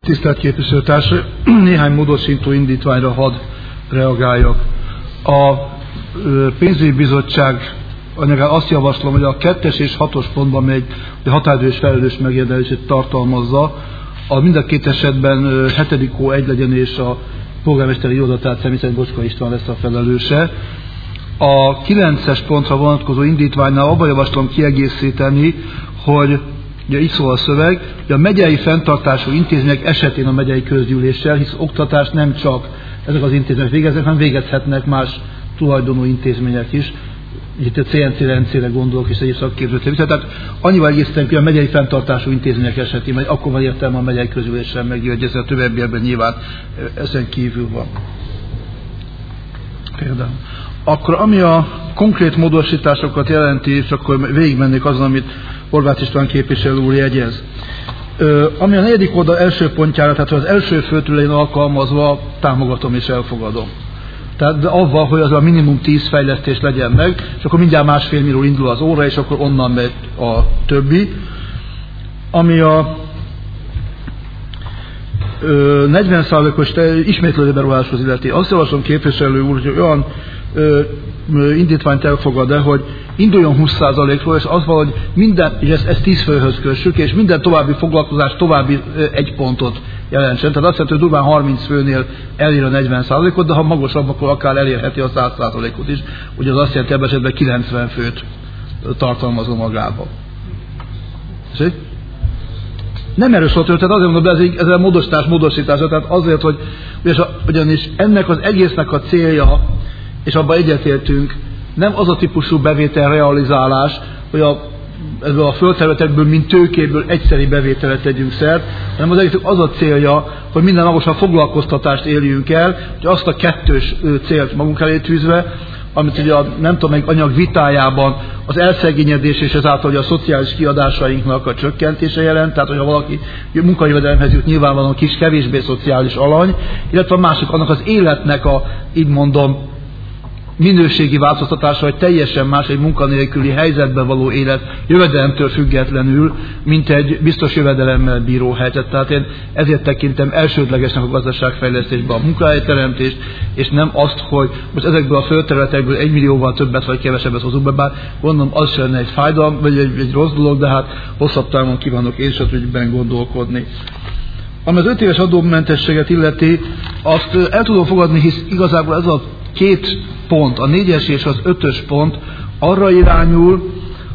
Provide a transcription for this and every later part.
Tisztelt képviselőtárs, néhány módosító indítványra hadd reagáljak. A pénzügyi bizottság anyagán azt javaslom, hogy a 2-es és 6-os pontban még a határidő és felelős megérdelését tartalmazza. A mind a két esetben 7. hó 1 legyen, és a polgármesteri iroda, tehát személy szerint Bocska István lesz a felelőse. A 9-es pontra vonatkozó indítványnál abban javaslom kiegészíteni, hogy ugye így szól a szöveg, hogy a megyei fenntartású intézmények esetén a megyei közgyűléssel, hisz oktatást nem csak ezek az intézmények végeznek, hanem végezhetnek más tulajdonú intézmények is. Itt a CNC-re gondolok, és egyéb szakképzőt. Tehát annyival egészítenek, hogy a megyei fenntartású intézmények esetén, vagy akkor van értelme a megyei közgyűléssel meggyőzni, a többiekben nyilván ezen kívül van. Például. Akkor ami a konkrét módosításokat jelenti, és akkor végigmennék azon, amit Horváth István képviselő úr jegyez. Ami a 4. oldal első pontjára, tehát az első főtől alkalmazva támogatom és elfogadom. Tehát avval, hogy az a minimum 10 fejlesztés legyen meg, és akkor mindjárt 1,5 millióról indul az óra, és akkor onnan megy a többi. Ami a 40%-os ismétlődő beruházáshoz illeti. Azt javaslom képviselő úr, hogy olyan indítványt elfogad-e, hogy induljon 20%-ról, és az valahogy minden, és ezt 10 főhöz kössük, és minden további foglalkozás további 1 pontot jelentsen. Tehát azt jelenti, hogy durván 30 főnél elér a 40%-ot, de ha magasabb, akkor akár elérheti a 100%-ot is. Ugye az azt jelenti, ebben esetben 90 főt tartalmazó magába. Nem erről szólt, tehát azért mondom, de ez a módosítása, tehát azért, hogy ugyanis ennek az egésznek a célja, és abban egyetértünk, nem az a típusú bevétel realizálás, hogy ebből a földterületekből, mint tőkéből egyszeri bevételt tegyünk szert, hanem az egésznek az a célja, hogy minden magasabb foglalkoztatást éljünk el, hogy azt a 2. célt magunk elé tűzve, amit ugye a nem tudom meg anyag vitájában az elszegényedés és ezáltal a szociális kiadásainknak a csökkentése jelent, tehát hogyha valaki munkajövedelemhez jut, nyilvánvalóan kis, kevésbé szociális alany, illetve a másik annak az életnek a, így mondom, minőségi változtatása, hogy teljesen más egy munkanélküli helyzetben való élet jövedelemtől függetlenül, mint egy biztos jövedelemmel bíró helyzet. Tehát én ezért tekintem elsődlegesnek a gazdaságfejlesztésben a munkahelyteremtést, és nem azt, hogy most ezekből a földterületekből 1 millióval többet vagy kevesebbet hozunk be, bár gondolom az sem lenne egy fájdalom, vagy egy rossz dolog, de hát hosszabb távon kívánok én is az ügyben gondolkodni. Ami az 5 éves adómentességet illeti, azt el tudom fogadni, hisz igazából ez a 2 pont, a 4-es és az 5-ös pont arra irányul,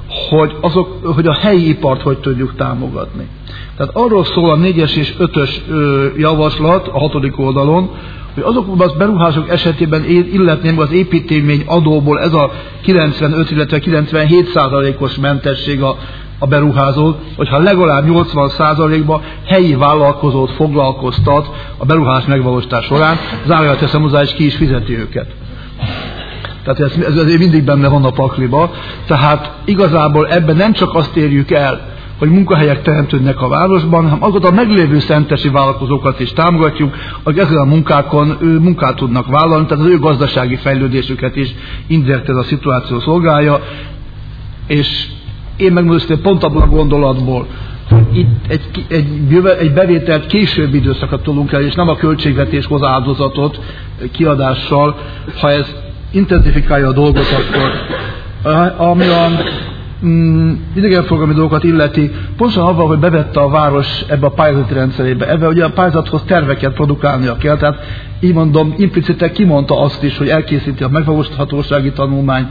hogy a helyi ipart hogy tudjuk támogatni. Tehát arról szól a 4-es és 5-ös javaslat a 6. oldalon, hogy azokban az beruházások esetében illetném az építmény adóból ez a 95, illetve 97%-os mentesség a beruházó, hogyha legalább 80%-ban helyi vállalkozót foglalkoztat a beruházás megvalósítás során, zárójel teszem hozzá, és ki is fizeti őket. Tehát ez azért mindig benne van a pakliba. Tehát igazából ebben nem csak azt érjük el, hogy munkahelyek teremtődnek a városban, hanem azokat a meglévő szentesi vállalkozókat is támogatjuk, akik ezen a munkákon munkát tudnak vállalni, tehát az ő gazdasági fejlődésüket is indirekt ez a szituáció szolgálja, és én megmondom, pont abban a gondolatból, hogy itt egy bevételt későbbi időszakot tudunk el, és nem a költségvetéshoz áldozatot kiadással, ha ez intenzifikálja a dolgot, akkor ami a idegenforgalmi dolgokat illeti, pontosan avval, hogy bevette a város ebbe a pályázati rendszerébe. Ebben ugye a pályázathoz terveket produkálnia kell, tehát így mondom, implicite kimondta azt is, hogy elkészíti a megvalósíthatósági tanulmányt,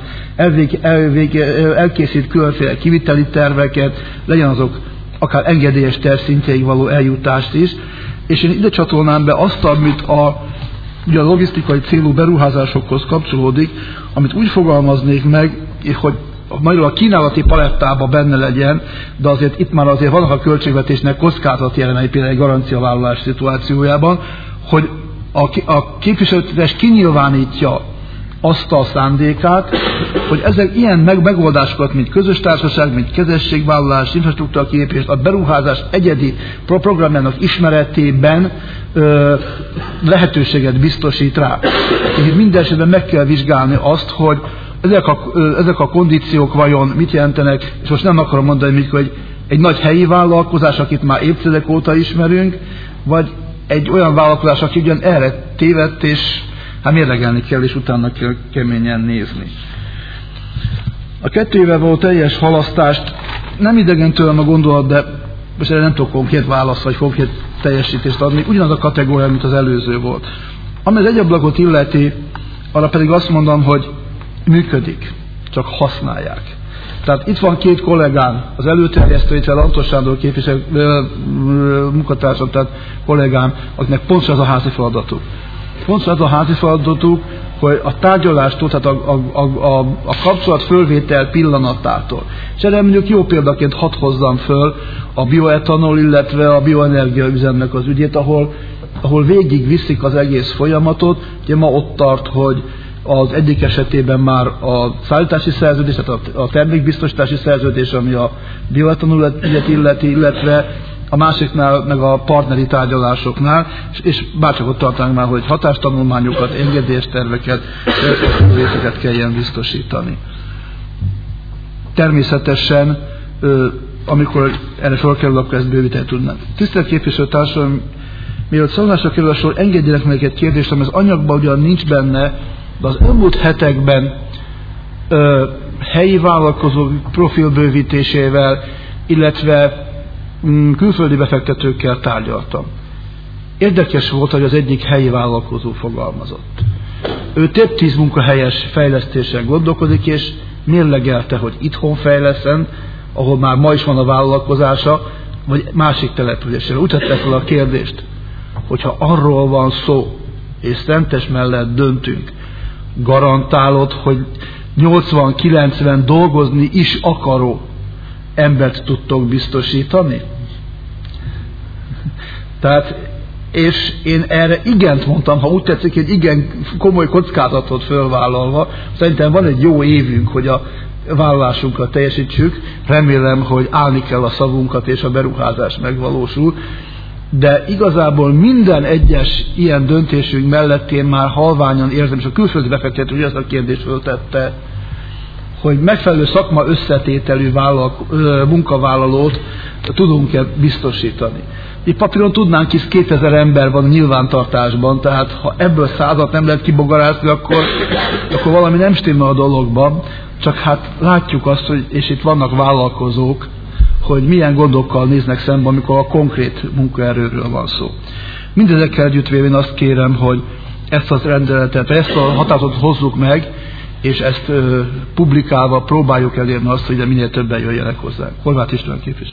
elkészít különféle kiviteli terveket, legyen azok akár engedélyes terv szintjeig való eljutást is, és én ide csatolnám be azt, amit ugye a logisztikai célú beruházásokhoz kapcsolódik, amit úgy fogalmaznék meg, hogy magyarul a kínálati palettában benne legyen, de azért itt már azért vannak a költségvetésnek kockázati elemei, például egy garanciavállalás szituációjában, hogy a képviselőtítés kinyilvánítja azt a szándékát, hogy ezek ilyen megoldásokat, mint közös társaság, mint kezességvállalás, infrastruktúra kiépítés, a beruházás egyedi programjának ismeretében lehetőséget biztosít rá. Tehát minden esetben meg kell vizsgálni azt, hogy ezek a kondíciók vajon mit jelentenek, és most nem akarom mondani, hogy egy nagy helyi vállalkozás, akit már évtizedek óta ismerünk, vagy egy olyan vállalkozás, aki ugyan erre tévedt, és hát mérlegelni kell, és utána kell keményen nézni. A 2 éve való teljes halasztást nem idegen tőlem a gondolat, de most erre nem tudok konkrét választ, vagy konkrét teljesítést adni. Ugyanaz a kategória, mint az előző volt. Ami az egyablakot illeti, arra pedig azt mondom, hogy működik, csak használják. Tehát itt van 2 kollégám, az előterjesztő, itt Lantos Sándor képviselő munkatársam, tehát kollégám, akiknek pontosan az a házi feladatuk. Pontosan az a házi feladatuk, hogy a tárgyalástól, tehát a kapcsolat fölvétel pillanatától. És erre mondjuk jó példaként hadd hozzam föl a bioetanol, illetve a bioenergia üzemnek az ügyét, ahol végig viszik az egész folyamatot. Ugye ma ott tart, hogy az egyik esetében már a szállítási szerződés, tehát a termékbiztosítási szerződés, ami a bioetanol illeti, illetve a másiknál, meg a partneri tárgyalásoknál, és bárcsak ott tartanánk már, hogy hatástanulmányokat, engedélyterveket, részeket kelljen biztosítani. Természetesen, amikor erre sor kerül, akkor ezt bővíteni tudnánk. Tisztelt képviselőtársaim, mielőtt szavazásra kerül a sor, engedjenek meg egy kérdést, ami az anyagban ugyan nincs benne, de az elmúlt hetekben helyi vállalkozó profil bővítésével, illetve külföldi befektetőkkel tárgyaltam. Érdekes volt, hogy az egyik helyi vállalkozó fogalmazott. Ő több 10 munkahelyes fejlesztésen gondolkodik, és mérlegelte, hogy itthon fejleszen, ahol már ma is van a vállalkozása, vagy másik településre. Úgy tette fel a kérdést, hogyha arról van szó, és Szentes mellett döntünk, garantálod, hogy 80-90 dolgozni is akaró embert tudtok biztosítani? Tehát, és én erre igent mondtam, ha úgy tetszik, egy igen komoly kockázatot fölvállalva. Szerintem van egy jó évünk, hogy a vállalásunkat teljesítsük. Remélem, hogy állni kell a szavunkat, és a beruházás megvalósul. De igazából minden egyes ilyen döntésünk mellett én már halványan érzem, és a külföldi befektető ezt a kérdést föltette, hogy megfelelő szakma összetételű munkavállalót tudunk-e biztosítani. Itt papíron tudnánk, hisz 2000 ember van nyilvántartásban, tehát ha ebből 100-at nem lehet kibogarászni, akkor valami nem stimmel a dologban, csak hát látjuk azt, hogy, és itt vannak vállalkozók, hogy milyen gondokkal néznek szembe, amikor a konkrét munkaerőről van szó. Mindezekkel együttvéve én azt kérem, hogy ezt az rendeletet, ezt a határozatot hozzuk meg, és ezt publikálva próbáljuk elérni azt, hogy minél többen jöjjenek hozzá. Horváth István képviselő.